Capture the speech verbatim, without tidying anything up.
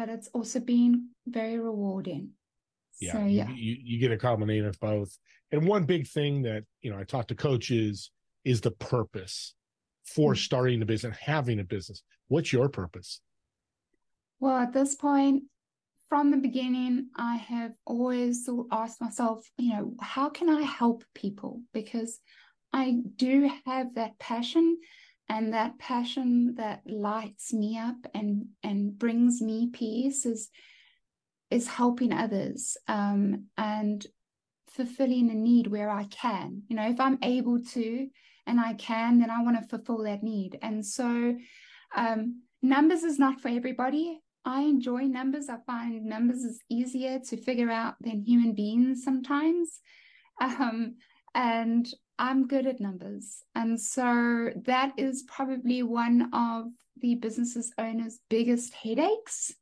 but it's also been very rewarding. Yeah, So, you, yeah. you you get a combination of both. And one big thing that, you know, I talk to coaches is the purpose for starting the business, having a business. What's your purpose? Well, at this point, from the beginning, I have always asked myself, you know, how can I help people? Because I do have that passion, and that passion that lights me up and and brings me peace is is helping others, um, and fulfilling a need where I can. You know, if I'm able to and I can, then I want to fulfill that need. And so, um, numbers is not for everybody. I enjoy numbers. I find numbers is easier to figure out than human beings sometimes. Um, and I'm good at numbers. And so that is probably one of the business owner's biggest headaches,